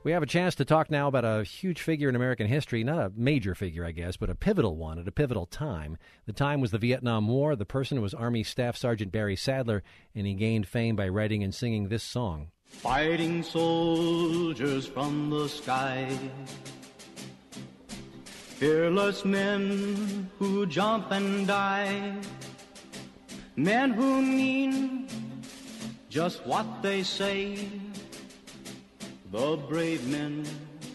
We have a chance to talk now about a huge figure in American history, not a major figure, I guess, but a pivotal one at a pivotal time. The time was the Vietnam War. The person was Army Staff Sergeant Barry Sadler, and he gained fame by writing and singing this song. Fighting soldiers from the sky, fearless men who jump and die, men who mean just what they say, the brave men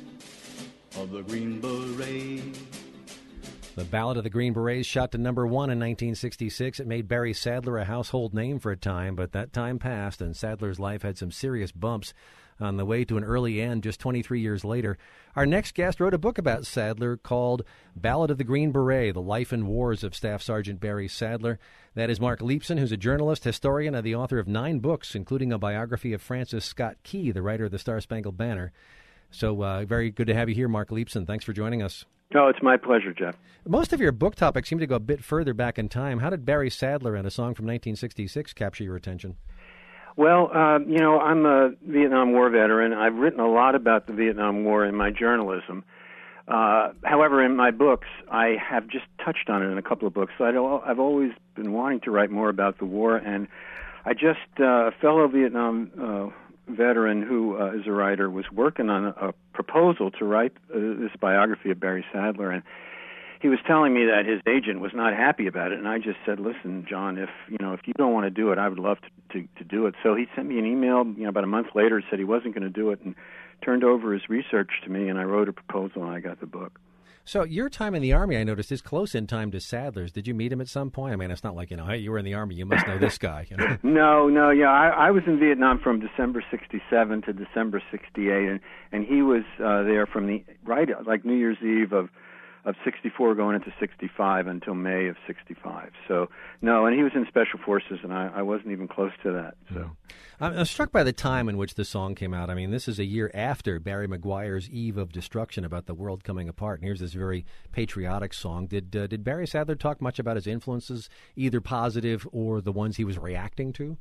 of the Green Beret. The Ballad of the Green Berets shot to number one in 1966. It made Barry Sadler a household name for a time, but that time passed, and Sadler's life had some serious bumps on the way to an early end just 23 years later. Our next guest wrote a book about Sadler called Ballad of the Green Beret, The Life and Wars of Staff Sergeant Barry Sadler. That is Mark Leibson, who's a journalist, historian, and the author of 9 books, including a biography of Francis Scott Key, the writer of the Star-Spangled Banner. So very good to have you here, Mark Leibson. Thanks for joining us. Oh, it's my pleasure, Jeff. Most of your book topics seem to go a bit further back in time. How did Barry Sadler and a song from 1966 capture your attention? Well, I'm a Vietnam War veteran. I've written a lot about the Vietnam War in my journalism. However, in my books, I have just touched on it in a couple of books. So I've always been wanting to write more about the war, and I just, a fellow Vietnam veteran who is a writer was working on a proposal to write this biography of Barry Sadler, and he was telling me that his agent was not happy about it, and I just said, "Listen, John, if you don't want to do it, I would love to do it." So he sent me an email, about a month later, said he wasn't going to do it, and turned over his research to me, and I wrote a proposal, and I got the book. So your time in the Army, I noticed, is close in time to Sadler's. Did you meet him at some point? I mean, it's not like, hey, you were in the Army, you must know this guy. No, I was in Vietnam from December 67 to December 68, and he was there from like New Year's Eve of 64 going into 65 until May of 65. So, no, and he was in Special Forces, and I wasn't even close to that. So, I'm struck by the time in which the song came out. I mean, this is a year after Barry McGuire's Eve of Destruction about the world coming apart, and here's this very patriotic song. Did Barry Sadler talk much about his influences, either positive or the ones he was reacting to?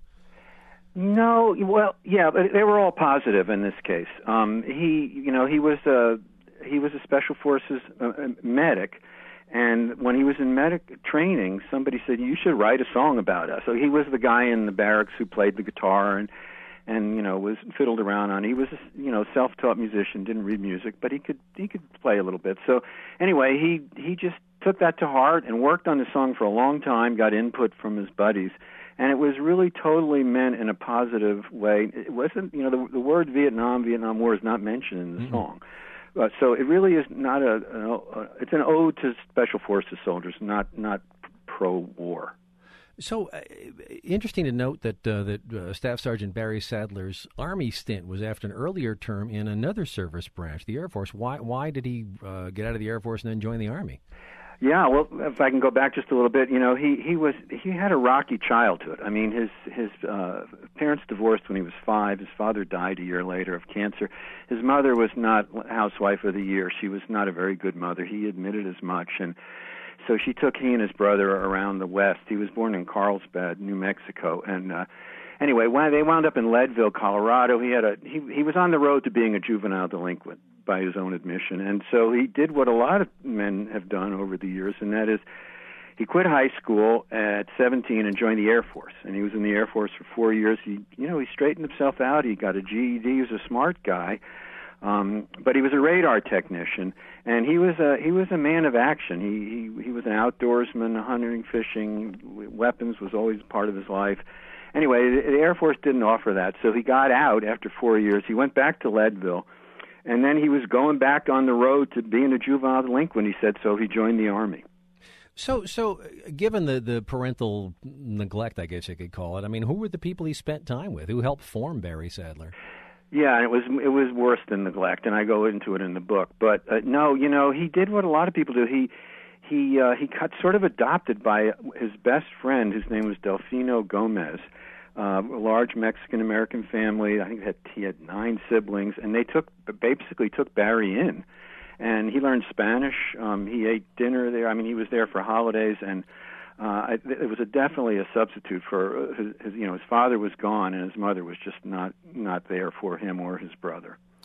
No, well, yeah, but they were all positive in this case. He was a Special Forces medic, and when he was in medic training, somebody said, "You should write a song about us." So he was the guy in the barracks who played the guitar and was fiddled around on. He was a self-taught musician, didn't read music, but he could play a little bit. So anyway, he just took that to heart and worked on the song for a long time, got input from his buddies. And it was really totally meant in a positive way. It wasn't, the word Vietnam War is not mentioned in the song. So it really is not it's an ode to Special Forces soldiers, not pro-war. So interesting to note that Staff Sergeant Barry Sadler's Army stint was after an earlier term in another service branch, the Air Force. Why did he get out of the Air Force and then join the Army? Yeah, well, if I can go back just a little bit, he had a rocky childhood. I mean, his parents divorced when he was 5. His father died a year later of cancer. His mother was not Housewife of the Year. She was not a very good mother. He admitted as much, and so she took he and his brother around the West. He was born in Carlsbad, New Mexico, and anyway, when they wound up in Leadville, Colorado, he was on the road to being a juvenile delinquent by his own admission. And so he did what a lot of men have done over the years, and that is he quit high school at 17 and joined the Air Force. And he was in the Air Force for 4 years. He straightened himself out. He got a GED. He was a smart guy. But he was a radar technician, and he was a man of action. He was an outdoorsman, hunting, fishing, weapons was always part of his life. Anyway, the Air Force didn't offer that, so he got out after 4 years. He went back to Leadville, and then he was going back on the road to being a juvenile delinquent, he said, so he joined the Army. So given the parental neglect, I guess you could call it, I mean, who were the people he spent time with? Who helped form Barry Sadler? Yeah, it was worse than neglect, and I go into it in the book. But no, he did what a lot of people do. He got sort of adopted by his best friend, whose name was Delfino Gomez, a large Mexican-American family. I think he had 9 siblings, and they basically took Barry in. And he learned Spanish. He ate dinner there. I mean, he was there for holidays, and it was definitely a substitute for his father was gone, and his mother was just not there for him or his brother.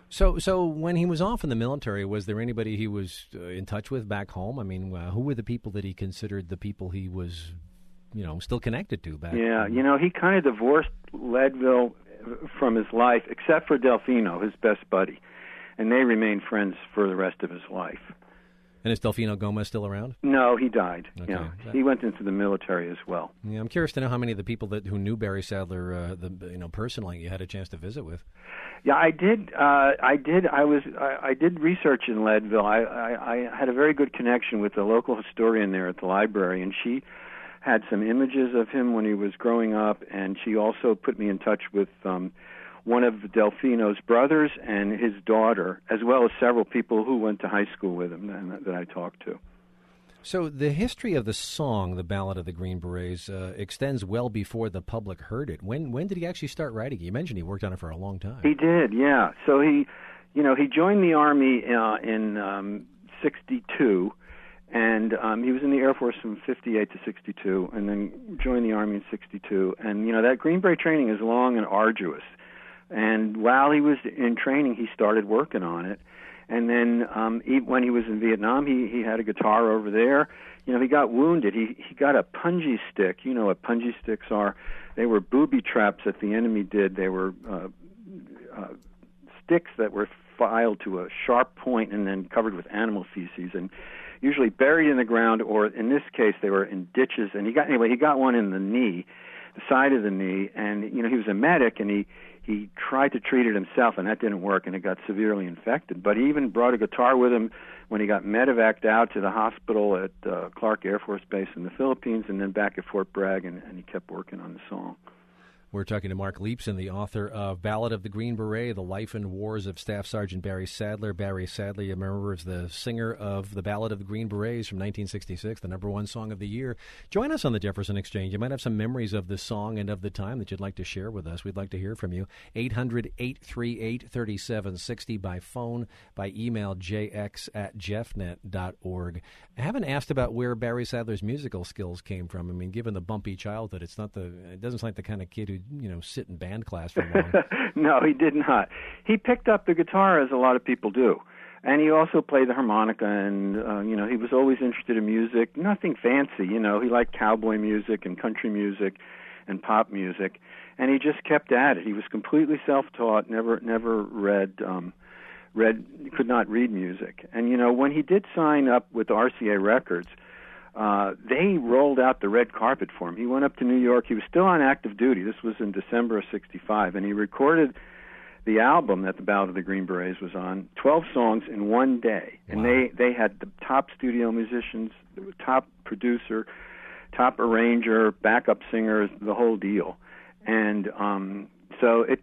So when he was off in the military, was there anybody he was in touch with back home? I mean, who were the people that he considered the people he was, still connected to back Yeah, home? he kind of divorced Leadville from his life, except for Delfino, his best buddy, and they remained friends for the rest of his life. And is Delfino Gomez still around? No, he died. Okay. Yeah, he went into the military as well. Yeah, I'm curious to know how many of the people who knew Barry Sadler, personally, you had a chance to visit with. Yeah, I did. I did research in Leadville. I had a very good connection with the local historian there at the library, and she had some images of him when he was growing up, and she also put me in touch with one of Delfino's brothers and his daughter, as well as several people who went to high school with him that I talked to. So the history of the song, The Ballad of the Green Berets, extends well before the public heard it. When did he actually start writing it? You mentioned he worked on it for a long time. He did, yeah. So he joined the Army in 62, and he was in the Air Force from 58 to 62, and then joined the Army in 62. And, that Green Beret training is long and arduous. And while he was in training, he started working on it. And then when he was in Vietnam, he had a guitar over there. He got wounded. He got a punji stick. You know what punji sticks are? They were booby traps that the enemy did. They were sticks that were filed to a sharp point and then covered with animal feces and usually buried in the ground, or in this case, they were in ditches. And he got one in the knee, the side of the knee, and he was a medic, and he tried to treat it himself, and that didn't work, and it got severely infected. But he even brought a guitar with him when he got medevaced out to the hospital at Clark Air Force Base in the Philippines, and then back at Fort Bragg, and he kept working on the song. We're talking to Mark Leepson, the author of Ballad of the Green Beret, The Life and Wars of Staff Sergeant Barry Sadler. Barry Sadler, you remember, is the singer of The Ballad of the Green Berets from 1966, the #1 song of the year. Join us on the Jefferson Exchange. You might have some memories of the song and of the time that you'd like to share with us. We'd like to hear from you. 800-838-3760 by phone, by email, jx@jeffnet.org. I haven't asked about where Barry Sadler's musical skills came from. I mean, given the bumpy childhood, it doesn't sound like the kind of kid who sit in band class for long. No, he did not. He picked up the guitar as a lot of people do. And he also played the harmonica, and, he was always interested in music. Nothing fancy, He liked cowboy music and country music and pop music. And he just kept at it. He was completely self-taught, never could not read music. And, when he did sign up with RCA Records, they rolled out the red carpet for him. He went up to New York. He was still on active duty. This was in December of 65, and he recorded the album that the Ballad of the Green Berets was on, 12 songs in one day. And wow. they had the top studio musicians, the top producer, top arranger, backup singers, the whole deal. And so it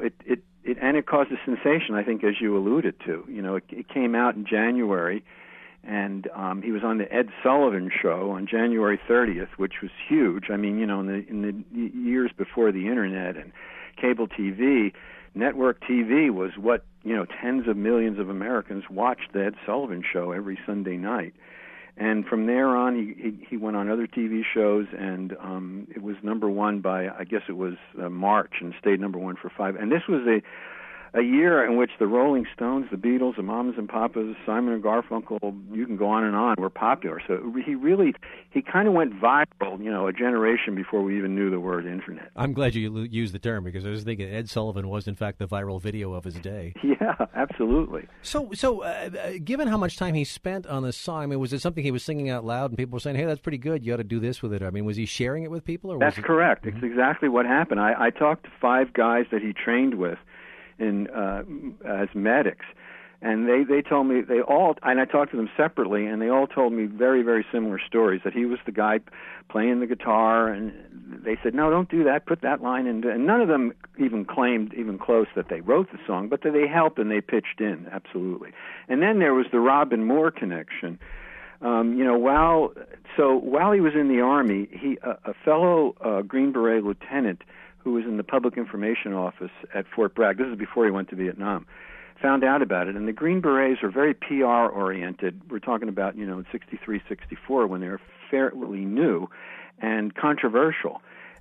caused a sensation, I think, as you alluded to. It came out in January. And he was on the Ed Sullivan Show on January 30th, which was huge. I mean, in the years before the Internet and cable TV, network TV was what, tens of millions of Americans watched the Ed Sullivan Show every Sunday night. And from there on, he went on other TV shows, and it was #1 by, I guess it was March, and stayed #1 for 5. And this was a year in which the Rolling Stones, the Beatles, the Mamas and Papas, Simon and Garfunkel, you can go on and on, were popular. So he kind of went viral, a generation before we even knew the word Internet. I'm glad you used the term, because I was thinking Ed Sullivan was, in fact, the viral video of his day. Yeah, absolutely. So, given how much time he spent on this song, I mean, was it something he was singing out loud and people were saying, hey, that's pretty good, you ought to do this with it? I mean, was he sharing it with people? Or That's correct. Mm-hmm. It's exactly what happened. I talked to 5 guys that he trained with as medics, and they told me and I talked to them separately, and they all told me very, very similar stories, that he was the guy playing the guitar, and they said, no, don't do that, put that line in. And none of them even claimed, even close, that they wrote the song, but that they helped and they pitched in, absolutely. And then there was the Robin Moore connection. While he was in the Army, a fellow Green Beret lieutenant who was in the Public Information Office at Fort Bragg, this is before he went to Vietnam, found out about it. And the Green Berets are very PR-oriented. We're talking about, in 63, 64, when they were fairly new and controversial.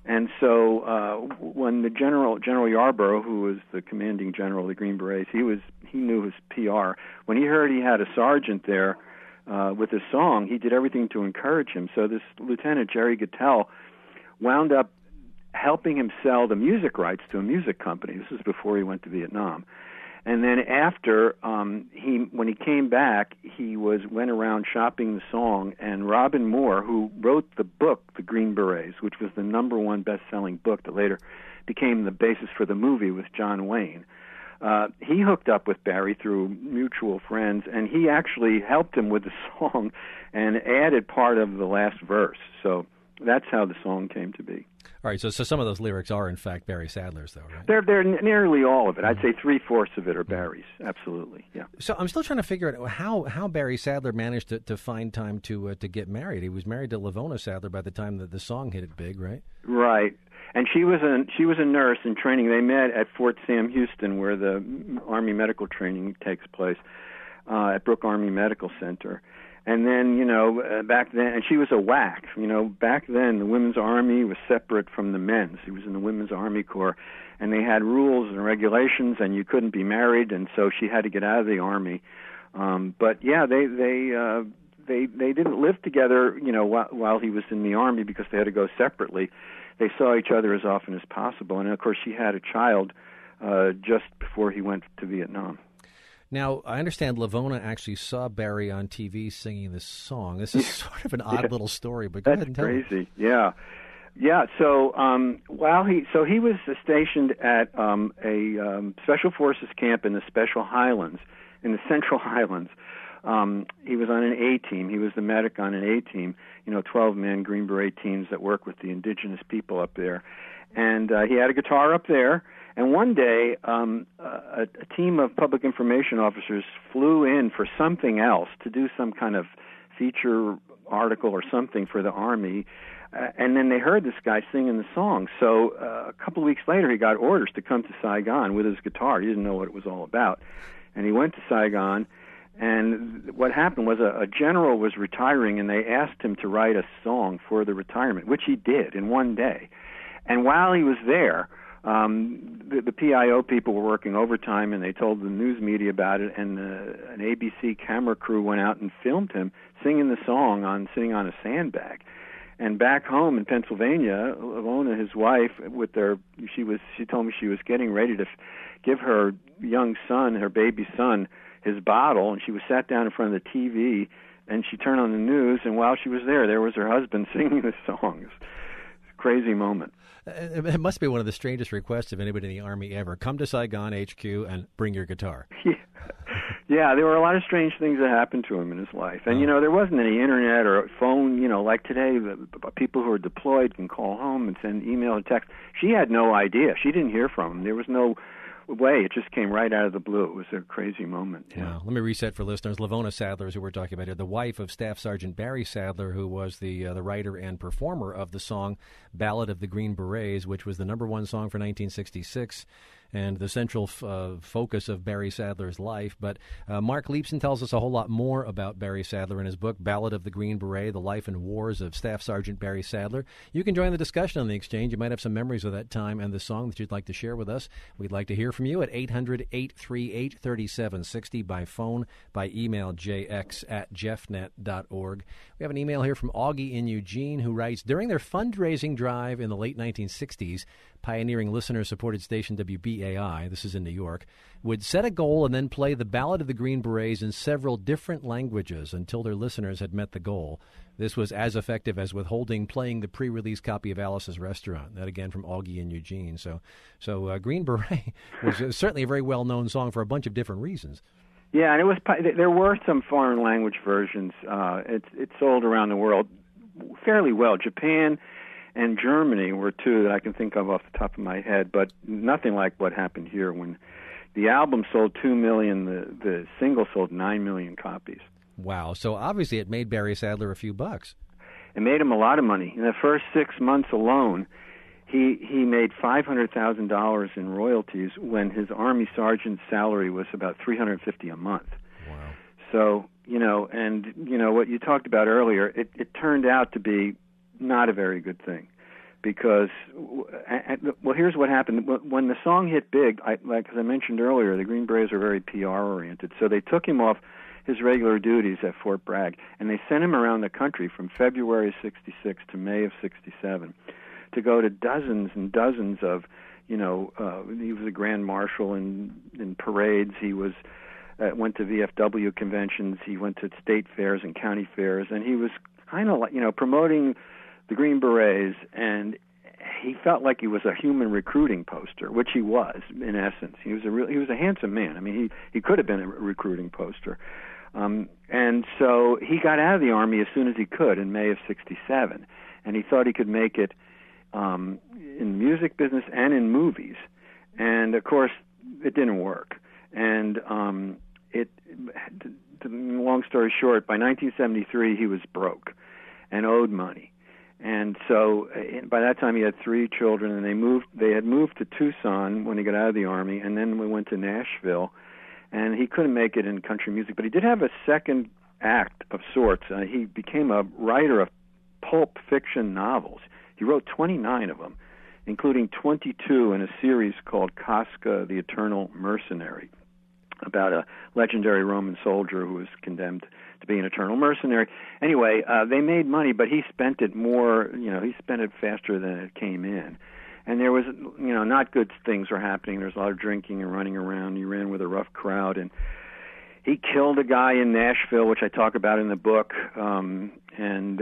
And so when the General Yarborough, who was the commanding general of the Green Berets, he knew his PR. When he heard he had a sergeant there with his song, he did everything to encourage him. So this Lieutenant Jerry Gattell wound up helping him sell the music rights to a music company. This was before he went to Vietnam. And then after, when he came back, he went around shopping the song, and Robin Moore, who wrote the book, The Green Berets, which was the #1 best-selling book that later became the basis for the movie with John Wayne, he hooked up with Barry through mutual friends, and he actually helped him with the song and added part of the last verse. So that's how the song came to be. All right, so some of those lyrics are, in fact, Barry Sadler's, though, right? They're nearly all of it. I'd say 3/4 of it are Barry's, absolutely, yeah. So I'm still trying to figure out how Barry Sadler managed to find time to get married. He was married to Lavona Sadler by the time that the song hit it big, right? Right. And she was a nurse in training. They met at Fort Sam Houston, where the Army medical training takes place, at Brooke Army Medical Center. And then, back then, and she was a WAC. Back then, the Women's Army was separate from the men's. He was in the Women's Army Corps, and they had rules and regulations, and you couldn't be married, and so she had to get out of the Army. But yeah, they didn't live together, while he was in the Army because they had to go separately. They saw each other as often as possible, and of course, she had a child just before he went to Vietnam. Now, I understand Lavona actually saw Barry on TV singing this song. This is sort of an odd little story, but go ahead and tell me. That's crazy. Yeah. So he was stationed at a Special Forces camp in the Special Highlands, in the Central Highlands. He was on an A team. He was the medic on an A team. 12-man Green Beret teams that work with the indigenous people up there, and he had a guitar up there. And one day, a team of public information officers flew in for something else, to do some kind of feature article or something for the Army, and then they heard this guy singing the song. So a couple of weeks later, he got orders to come to Saigon with his guitar. He didn't know what it was all about. And he went to Saigon, and what happened was a general was retiring, and they asked him to write a song for the retirement, which he did in one day. And while he was there, the PIO people were working overtime, and they told the news media about it, and an ABC camera crew went out and filmed him singing the song sitting on a sandbag. And back home in Pennsylvania, Lavona, his wife, she told me she was getting ready to give her young son, her baby son, his bottle, and she was sat down in front of the TV, and she turned on the news, and while she was there was her husband singing the song. It was a crazy moment. It must be one of the strangest requests of anybody in the Army ever. Come to Saigon HQ and bring your guitar. Yeah, there were a lot of strange things that happened to him in his life. And, there wasn't any internet or phone, like today, the people who are deployed can call home and send email and text. She had no idea. She didn't hear from him. There was no way. It just came right out of the blue. It was a crazy moment. Yeah. Wow. Let me reset for listeners. Lavona Sadler is who we're talking about here, the wife of Staff Sergeant Barry Sadler, who was the writer and performer of the song Ballad of the Green Berets, which was the #1 song for 1966 and the central focus of Barry Sadler's life. But Mark Leibson tells us a whole lot more about Barry Sadler in his book, Ballad of the Green Beret, The Life and Wars of Staff Sergeant Barry Sadler. You can join the discussion on the Exchange. You might have some memories of that time and the song that you'd like to share with us. We'd like to hear from you at 800-838-3760 by phone, by email, jx@jeffnet.org. We have an email here from Augie in Eugene, who writes, during their fundraising drive in the late 1960s, pioneering listener-supported station WBAI, this is in New York, would set a goal and then play the Ballad of the Green Berets in several different languages until their listeners had met the goal. This was as effective as withholding playing the pre-release copy of Alice's Restaurant. That again from Augie in Eugene. So Green Beret was certainly a very well-known song for a bunch of different reasons. Yeah, and there were some foreign language versions. It sold around the world fairly well. Japan and Germany were two that I can think of off the top of my head, but nothing like what happened here when the album sold 2 million, the single sold 9 million copies. Wow. So obviously it made Barry Sadler a few bucks. It made him a lot of money. In the first 6 months alone, he made $500,000 in royalties when his Army sergeant's salary was about $350 a month. Wow. So, what you talked about earlier, it turned out to be not a very good thing. because, well, here's what happened. When the song hit big, as I mentioned earlier, the Green Berets are very PR-oriented, so they took him off his regular duties at Fort Bragg, and they sent him around the country from February of 66 to May of 67 to go to dozens and dozens of, he was a grand marshal in parades. He was went to VFW conventions. He went to state fairs and county fairs, and he was kind of like, promoting the Green Berets, and he felt like he was a human recruiting poster, which he was in essence. He was a handsome man. I mean, he could have been a recruiting poster, and so he got out of the Army as soon as he could in May of '67, and he thought he could make it in the music business and in movies, and of course it didn't work. And long story short, by 1973 he was broke and owed money. And so by that time he had 3 children, and they had moved to Tucson when he got out of the Army, and then we went to Nashville, and he couldn't make it in country music, but he did have a second act of sorts. He became a writer of pulp fiction novels. He wrote 29 of them, including 22 in a series called Casca, the Eternal Mercenary, about a legendary Roman soldier who was condemned to be an eternal mercenary. Anyway, they made money, but he spent it more, he spent it faster than it came in. And there was, not good things were happening. There was a lot of drinking and running around. He ran with a rough crowd, and he killed a guy in Nashville, which I talk about in the book. Then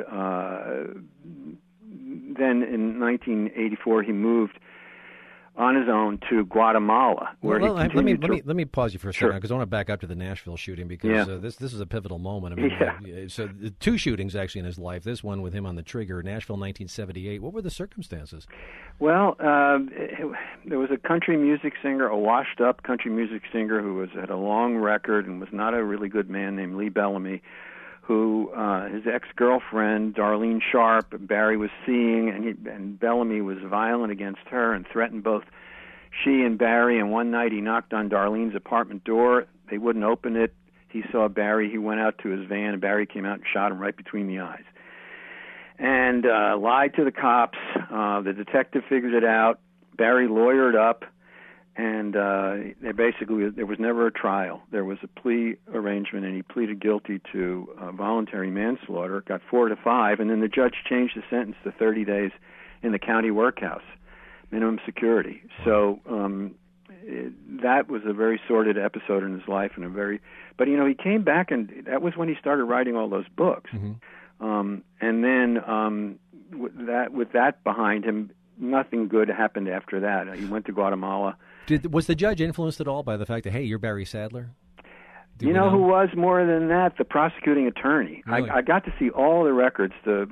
in 1984, he moved on his own to Guatemala, where he continued let me pause you for a second, Sure. because I want to back up to the Nashville shooting, because this is a pivotal moment. I mean, so the 2 shootings actually in his life. This one with him on the trigger, Nashville, 1978. What were the circumstances? Well, there was a country music singer, a washed-up country music singer who had a long record and was not a really good man, named Lee Bellamy, who his ex-girlfriend, Darlene Sharp, Barry was seeing, and Bellamy was violent against her and threatened both she and Barry, and one night he knocked on Darlene's apartment door. They wouldn't open it. He saw Barry. He went out to his van, and Barry came out and shot him right between the eyes. And lied to the cops. The detective figured it out. Barry lawyered up, and there was never a trial. There was a plea arrangement, and he pleaded guilty to voluntary manslaughter, got 4 to 5, and then the judge changed the sentence to 30 days in the county workhouse, minimum security. So that was a very sordid episode in his life, but he came back, and that was when he started writing all those books. Mm-hmm. And then with that behind him, nothing good happened after that. He went to Guatemala. Was the judge influenced at all by the fact that, hey, you're Barry Sadler? Who was more than that? The prosecuting attorney. Really? I got to see all the records. The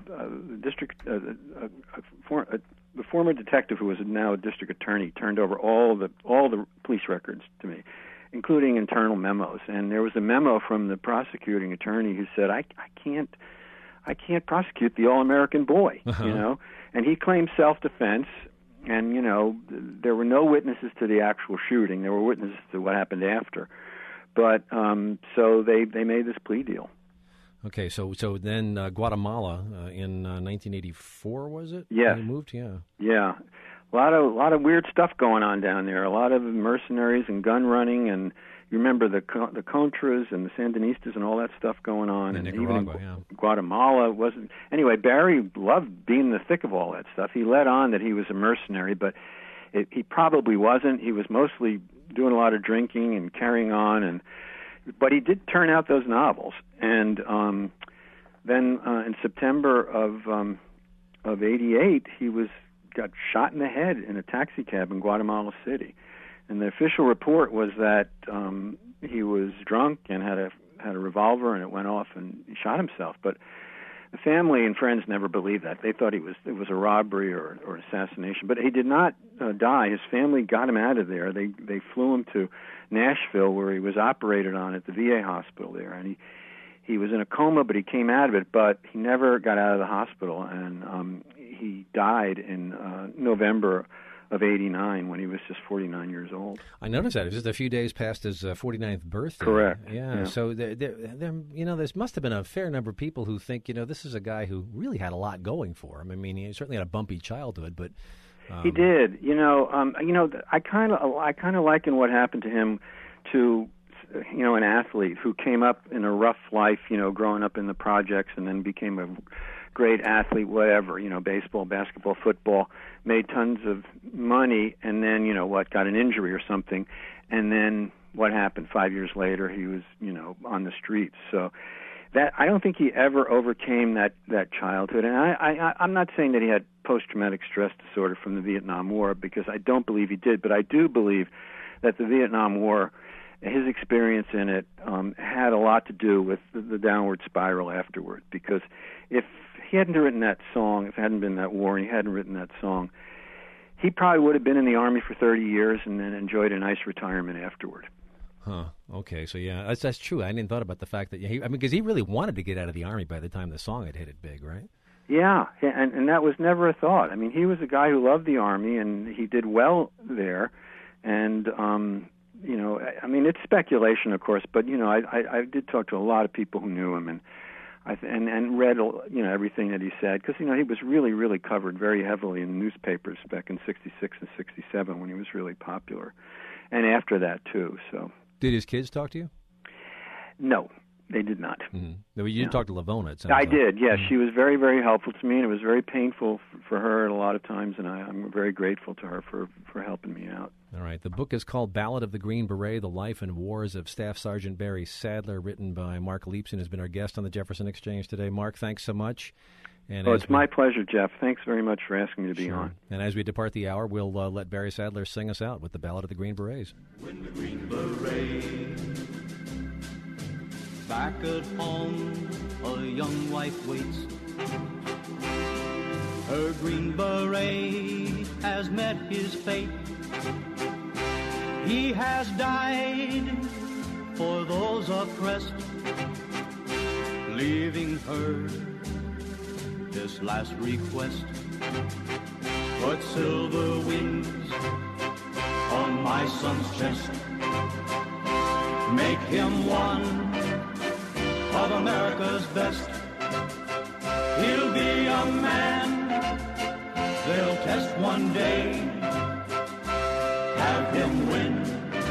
former detective, who was now a district attorney, turned over all the police records to me, including internal memos. And there was a memo from the prosecuting attorney who said, I can't prosecute the all-American boy, And he claimed self-defense. And, there were no witnesses to the actual shooting. There were witnesses to what happened after. But so they made this plea deal. Okay, so then Guatemala in 1984, was it? Yes. They moved, yeah. Yeah. A lot of weird stuff going on down there. A lot of mercenaries and gun running, and you remember the Contras and the Sandinistas and all that stuff going on. In and Nicaragua, even Guatemala wasn't. Anyway, Barry loved being in the thick of all that stuff. He let on that he was a mercenary, but he probably wasn't. He was mostly doing a lot of drinking and carrying on, but he did turn out those novels. And then in September of '88, he got shot in the head in a taxi cab in Guatemala City. And the official report was that he was drunk and had a revolver, and it went off, and he shot himself. But the family and friends never believed that. They thought it was a robbery or assassination. But he did not die. His family got him out of there. They flew him to Nashville, where he was operated on at the VA hospital there. And he was in a coma, but he came out of it. But he never got out of the hospital, and he died in November of 89 when he was just 49 years old. I noticed that. It was just a few days past his 49th birthday. Correct. Yeah. So, there, must have been a fair number of people who think, this is a guy who really had a lot going for him. I mean, he certainly had a bumpy childhood, but... He did. I kind of liken what happened to him to, an athlete who came up in a rough life, growing up in the projects and then became a great athlete, whatever, baseball, basketball, football, made tons of money, and then, got an injury or something, and then what happened 5 years later, he was, on the streets. So that I don't think he ever overcame that childhood. And I'm not saying that he had post-traumatic stress disorder from the Vietnam War, because I don't believe he did, but I do believe that the Vietnam War, his experience in it, had a lot to do with the downward spiral afterward. Because if he hadn't written that song, if it hadn't been that war and he hadn't written that song, he probably would have been in the Army for 30 years and then enjoyed a nice retirement afterward. Huh. Okay. So yeah, that's true. I hadn't thought about the fact that because he really wanted to get out of the Army by the time the song had hit it big, right? Yeah, and that was never a thought. I mean, he was a guy who loved the Army and he did well there, and it's speculation, of course, but I did talk to a lot of people who knew him and read everything that he said, because he was really, really covered very heavily in newspapers back in '66 and '67 when he was really popular, and after that too. So. Did his kids talk to you? No, they did not. Mm-hmm. You didn't talk to Lavona, it sounds I like. did, yes. Mm-hmm. She was very, very helpful to me, and it was very painful for her a lot of times, and I'm very grateful to her for helping me out. All right. The book is called Ballad of the Green Beret, The Life and Wars of Staff Sergeant Barry Sadler, written by Mark Leibson, who's been our guest on the Jefferson Exchange today. Mark, thanks so much. And it's my pleasure, Jeff. Thanks very much for asking me to be on. And as we depart the hour, we'll let Barry Sadler sing us out with the Ballad of the Green Berets. When the Green Beret back at home, a young wife waits. Her green beret has met his fate. He has died for those oppressed, leaving her this last request. Put silver wings on my son's chest. Make him one of America's best. He'll be a man they'll test one day. Have him win